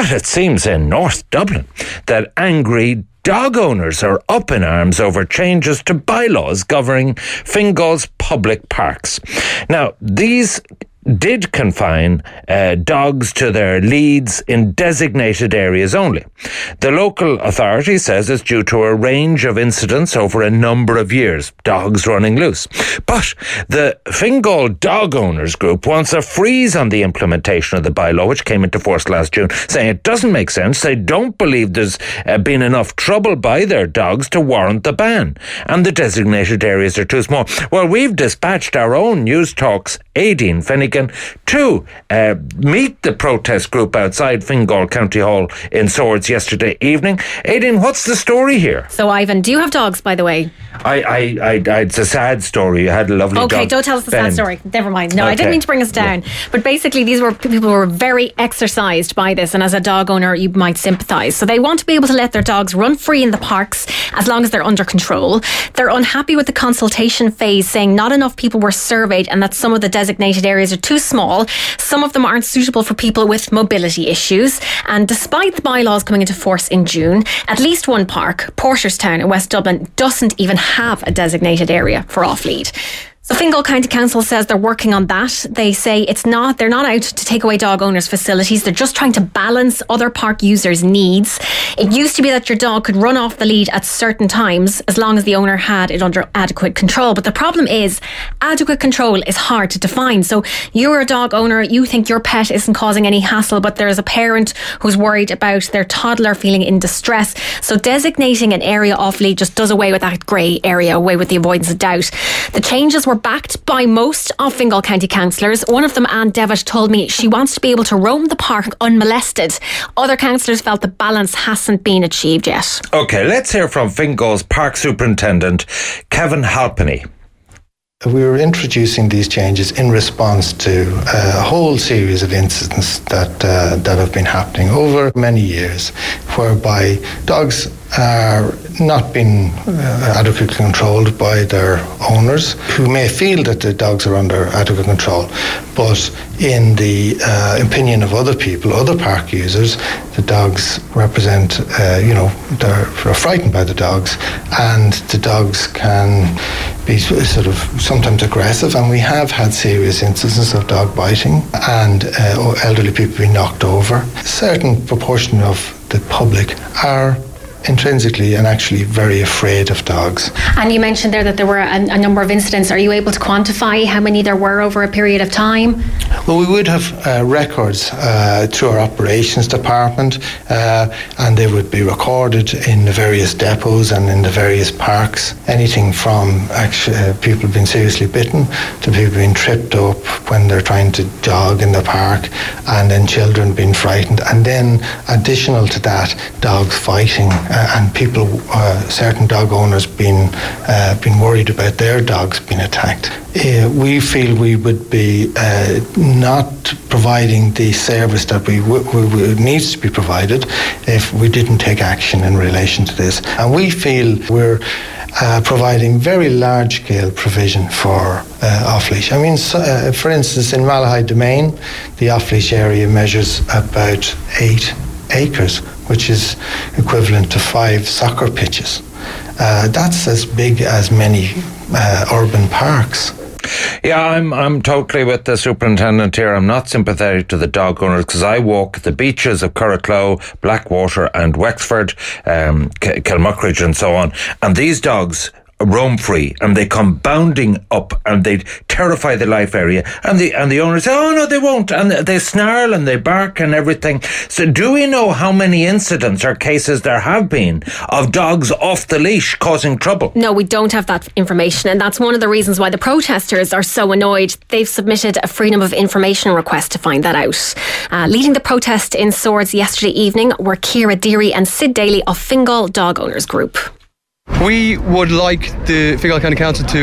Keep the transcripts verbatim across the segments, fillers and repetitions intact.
But it seems in North Dublin that angry dog owners are up in arms over changes to bylaws governing Fingal's public parks. Now, these did confine uh, dogs to their leads in designated areas only. The local authority says it's due to a range of incidents over a number of years, dogs running loose. But the Fingal Dog Owners Group wants a freeze on the implementation of the bylaw, which came into force last June, saying it doesn't make sense. They don't believe there's uh, been enough trouble by their dogs to warrant the ban, and the designated areas are too small. Well, we've dispatched our own News Talk's Aideen Finnegan to uh, meet the protest group outside Fingal County Hall in Swords yesterday evening. Aideen, what's the story here? So, Ivan, do you have dogs, by the way? I, I, I, I it's a sad story. You had a lovely okay, dog. Okay, don't tell us the Ben. sad story. Never mind. No, okay. I didn't mean to bring us down. Yeah. But basically, these were people who were very exercised by this, and as a dog owner, you might sympathise. So they want to be able to let their dogs run free in the parks as long as they're under control. They're unhappy with the consultation phase, saying not enough people were surveyed and that some of the designated areas are too small. Some of them aren't suitable for people with mobility issues. And despite the bylaws coming into force in June, at least one park, Porterstown in West Dublin, doesn't even have a designated area for off-lead. So Fingal County Council says they're working on that. They say it's not, they're not out to take away dog owners' facilities. They're just trying to balance other park users' needs. It used to be that your dog could run off the lead at certain times as long as the owner had it under adequate control. But the problem is adequate control is hard to define. So you're a dog owner, you think your pet isn't causing any hassle, but there's a parent who's worried about their toddler feeling in distress. So designating an area off lead just does away with that grey area, away with the avoidance of doubt. The changes were backed by most of Fingal County councillors. One of them, Anne Devitt, told me she wants to be able to roam the park unmolested. Other councillors felt the balance hasn't been achieved yet. OK, let's hear from Fingal's Park Superintendent, Kevin Halpenny. We were introducing these changes in response to a whole series of incidents that uh, that have been happening over many years, whereby dogs are not being uh, adequately controlled by their owners, who may feel that the dogs are under adequate control, but in the uh, opinion of other people, other park users, the dogs represent, uh, you know, they're, they're frightened by the dogs, and the dogs can be sort of sometimes aggressive, and we have had serious instances of dog biting and uh, elderly people being knocked over. A certain proportion of the public are intrinsically and actually very afraid of dogs. And you mentioned there that there were a, a number of incidents. Are you able to quantify how many there were over a period of time? Well, we would have uh, records uh, through our operations department, uh, and they would be recorded in the various depots and in the various parks. Anything from actually, uh, people being seriously bitten to people being tripped up when they're trying to jog in the park, and then children being frightened, and then additional to that, dogs fighting. Uh, and people, uh, certain dog owners being uh, being worried about their dogs being attacked. Uh, we feel we would be uh, not providing the service that we, w- w- needs to be provided if we didn't take action in relation to this. And we feel we're uh, providing very large-scale provision for uh, off-leash. I mean, so, uh, for instance, in Malahide Domain, the off-leash area measures about eight acres, which is equivalent to five soccer pitches. Uh, that's as big as many uh, urban parks. Yeah, I'm I'm totally with the superintendent here. I'm not sympathetic to the dog owners because I walk the beaches of Curracloe, Blackwater and Wexford, um, K- Kilmuckridge and so on. And these dogs roam free and they come bounding up and they terrify the life area, and the and the owners say, oh no, they won't, and they snarl and they bark and everything. So do we know how many incidents or cases there have been of dogs off the leash causing trouble? No, we don't have that information, and that's one of the reasons why the protesters are so annoyed. They've submitted a freedom of information request to find that out. Uh, leading the protest in Swords yesterday evening were Ciara Deary and Sid Daly of Fingal Dog Owners Group. We would like the Fingal County Council to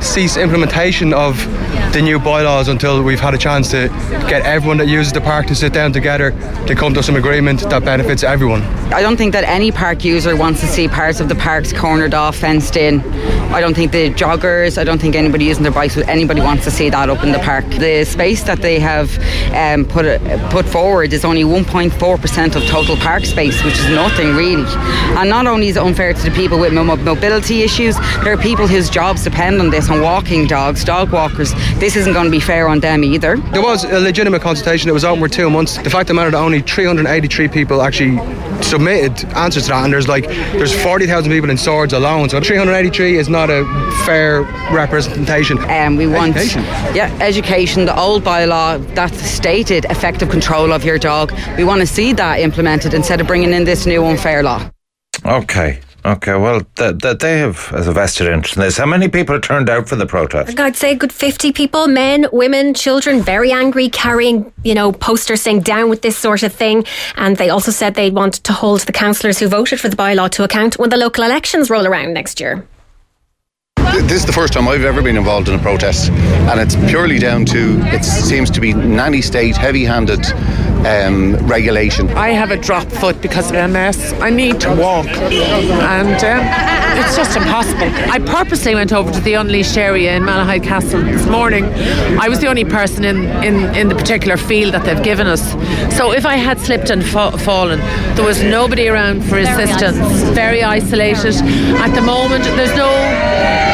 cease implementation of the new bylaws until we've had a chance to get everyone that uses the park to sit down together to come to some agreement that benefits everyone. I don't think that any park user wants to see parts of the parks cornered off, fenced in. I don't think the joggers, I don't think anybody using their bikes, anybody wants to see that up in the park. The space that they have um, put uh, put forward is only one point four percent of total park space, which is nothing really. And not only is it unfair to the people with mo- mobility issues, there are people whose jobs depend on this, on walking dogs, dog walkers. This isn't going to be fair on them either. There was a legitimate consultation. It was open for two months. The fact of the matter that only three hundred eighty-three people actually submitted answers to that, and there's like there's forty thousand people in Swords alone, so three hundred eighty-three is not a fair representation. Um, we want education. Yeah, education. The old bylaw that stated effective control of your dog, we want to see that implemented instead of bringing in this new unfair law. Okay. Okay, well, th- th- they have as a vested interest in this. How many people turned out for the protest? I'd say a good fifty people, men, women, children, very angry, carrying, you know, posters saying down with this sort of thing. And they also said they want to hold the councillors who voted for the bylaw to account when the local elections roll around next year. This is the first time I've ever been involved in a protest, and it's purely down to, it seems to be nanny state, heavy-handed um, regulation. I have a drop foot because of M S. I need to walk, and um, it's just impossible. I purposely went over to the unleashed area in Malahide Castle this morning. I was the only person in, in, in the particular field that they've given us. So if I had slipped and fa- fallen, there was nobody around for assistance. Very isolated. At the moment, there's no...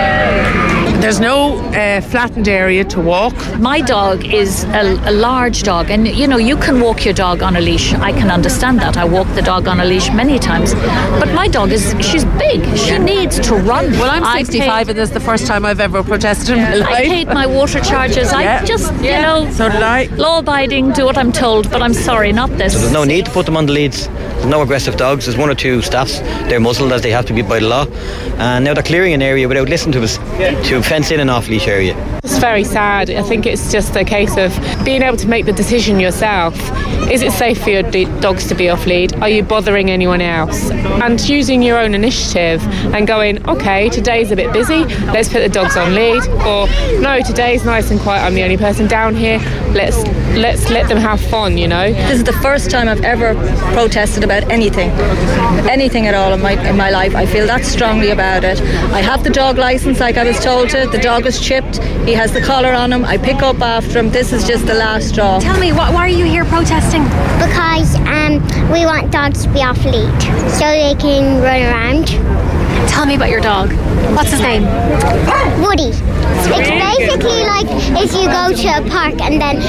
There's no uh, flattened area to walk. My dog is a, a large dog, and you know, you can walk your dog on a leash. I can understand that. I walk the dog on a leash many times. But my dog is, she's big. She needs to run. Well, I'm sixty-five, and this is the first time I've ever protested in my life. I paid my water charges. Yeah. I just, you yeah. know, so did I. Law-abiding, do what I'm told, but I'm sorry, not this. So there's no need to put them on the leads. There's no aggressive dogs. There's one or two staffs. They're muzzled as they have to be by the law. And now they're clearing an area without listening to us to fence in an off-leash area. It's very sad. I think it's just a case of being able to make the decision yourself. Is it safe for your d- dogs to be off lead? Are you bothering anyone else? And using your own initiative and going, okay, today's a bit busy, let's put the dogs on lead. Or no, today's nice and quiet, I'm the only person down here, let's let's let them have fun, you know. This is the first time I've ever protested about anything, anything at all in my in my life. I feel that strongly about it. I have the dog licence like I was told to. The dog was chipped. He has the collar on him. I pick up after him. This is just the last straw. Tell me, why, why are you here protesting? Because um, we want dogs to be off lead so they can run around. Tell me about your dog. What's his name? Woody. It's basically like if you go to a park and then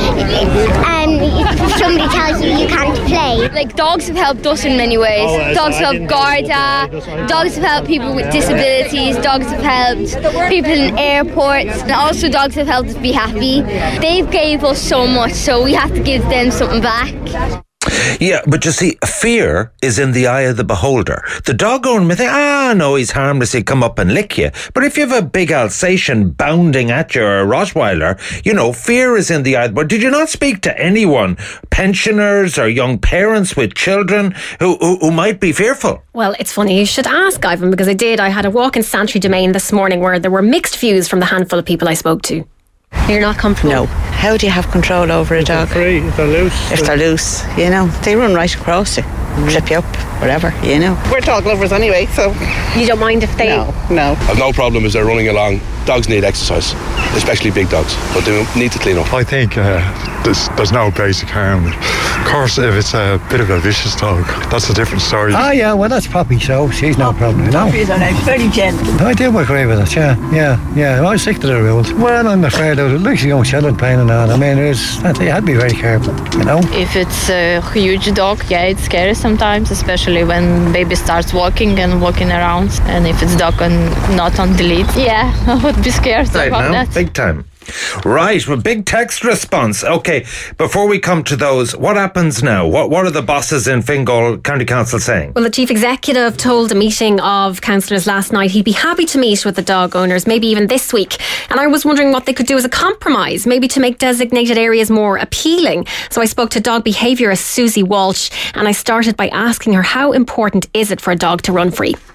um, somebody tells you you can't play. Like, dogs have helped us in many ways. Oh, dogs have helped Garda, dogs have helped people with disabilities, dogs have helped people in airports, and also dogs have helped us be happy. They've gave us so much, so we have to give them something back. Yeah, but you see, fear is in the eye of the beholder. The dog owner may think, ah, no, he's harmless, he'll come up and lick you. But if you have a big Alsatian bounding at you, or a Rottweiler, you know, fear is in the eye. But did you not speak to anyone, pensioners or young parents with children, who, who, who might be fearful? Well, it's funny you should ask, Ivan, because I did. I had a walk in Santry Domain this morning where there were mixed views from the handful of people I spoke to. You're not comfortable? No. How do you have control over a dog? Free, if they're loose. If they're loose, you know, they run right across you, trip you up, whatever, you know. We're dog lovers anyway, so... You don't mind if they... No, no. I've no problem as they're running along. Dogs need exercise, especially big dogs, but they need to clean up. I think uh, there's, there's no basic harm. Of course, if it's a bit of a vicious dog, that's a different story. Ah, yeah, well, that's Poppy, so she's no problem, you know. She's very gentle. I do agree with it, yeah, yeah, yeah. I stick to the rules. Well, I'm afraid of it. Look, she's going children pain and all. I mean, there's, you had to be very careful, you know. If it's a huge dog, yeah, it's scary sometimes, especially when baby starts walking and walking around. And if it's dog and not on the lead, yeah, I would be scared right about now, that. big time. Right, well, big text response. Okay, before we come to those, what happens now? What what are the bosses in Fingal County Council saying? Well, the chief executive told a meeting of councillors last night he'd be happy to meet with the dog owners, maybe even this week. And I was wondering what they could do as a compromise, maybe to make designated areas more appealing. So I spoke to dog behaviourist Susie Walsh, and I started by asking her how important is it for a dog to run free?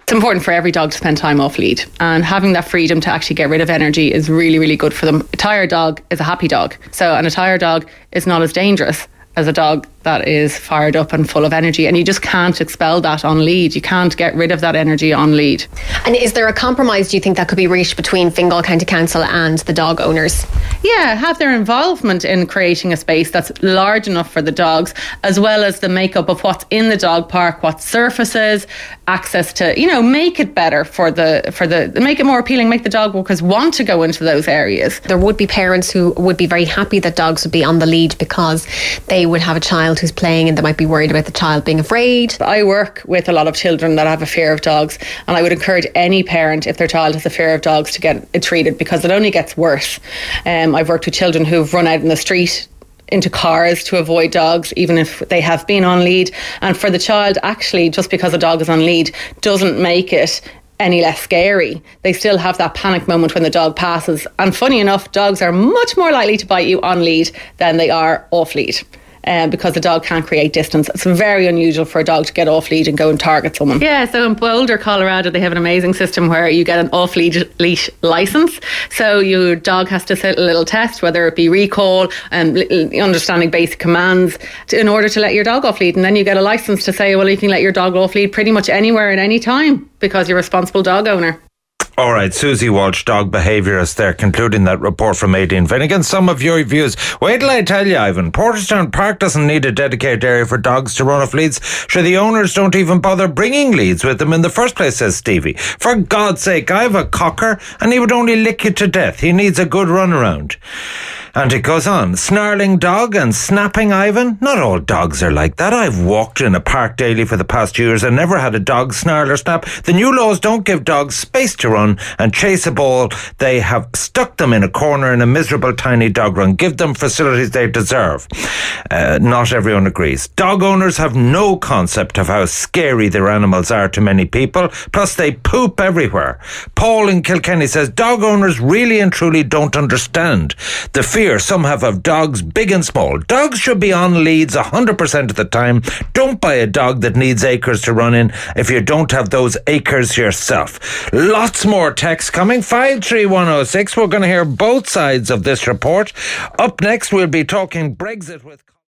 It's important for every dog to spend time off lead, and having that freedom to actually get rid of energy is really, really good for them. A tired dog is a happy dog. So, and a tired dog is not as dangerous as a dog that is fired up and full of energy, and you just can't expel that on lead. You can't get rid of that energy on lead. And is there a compromise, do you think, that could be reached between Fingal County Council and the dog owners? Yeah, have their involvement in creating a space that's large enough for the dogs, as well as the makeup of what's in the dog park, what surfaces, access to, you know, make it better for the, for the, make it more appealing, make the dog walkers want to go into those areas. There would be parents who would be very happy that dogs would be on the lead because they would have a child who's playing and they might be worried about the child being afraid. I work with a lot of children that have a fear of dogs, and I would encourage any parent, if their child has a fear of dogs, to get it treated, because it only gets worse. Um, I've worked with children who've run out in the street into cars to avoid dogs, even if they have been on lead. And for the child, actually, just because a dog is on lead doesn't make it any less scary. They still have that panic moment when the dog passes. And funny enough, dogs are much more likely to bite you on lead than they are off lead. Um, because the dog can't create distance. It's very unusual for a dog to get off lead and go and target someone. Yeah, so in Boulder, Colorado, they have an amazing system where you get an off lead leash license. So your dog has to sit a little test, whether it be recall and understanding basic commands, to, in order to let your dog off lead. And then you get a license to say, well, you can let your dog off lead pretty much anywhere at any time because you're a responsible dog owner. All right, Susie Walsh, dog behaviourist there, concluding that report from Aileen Finnegan. Some of your views. Wait till I tell you, Ivan. Porterstown Park doesn't need a dedicated area for dogs to run off leads. Sure, the owners don't even bother bringing leads with them in the first place, says Stevie. For God's sake, I have a cocker and he would only lick you to death. He needs a good run around. And it goes on. Snarling dog and snapping Ivan? Not all dogs are like that. I've walked in a park daily for the past years and never had a dog snarl or snap. The new laws don't give dogs space to run and chase a ball. They have stuck them in a corner in a miserable tiny dog run. Give them facilities they deserve. Uh, not everyone agrees. Dog owners have no concept of how scary their animals are to many people. Plus they poop everywhere. Paul in Kilkenny says dog owners really and truly don't understand the fear some have of dogs, big and small. Dogs should be on leads one hundred percent of the time. Don't buy a dog that needs acres to run in if you don't have those acres yourself. Lots more text coming. five three one oh six. We're going to hear both sides of this report. Up next, we'll be talking Brexit with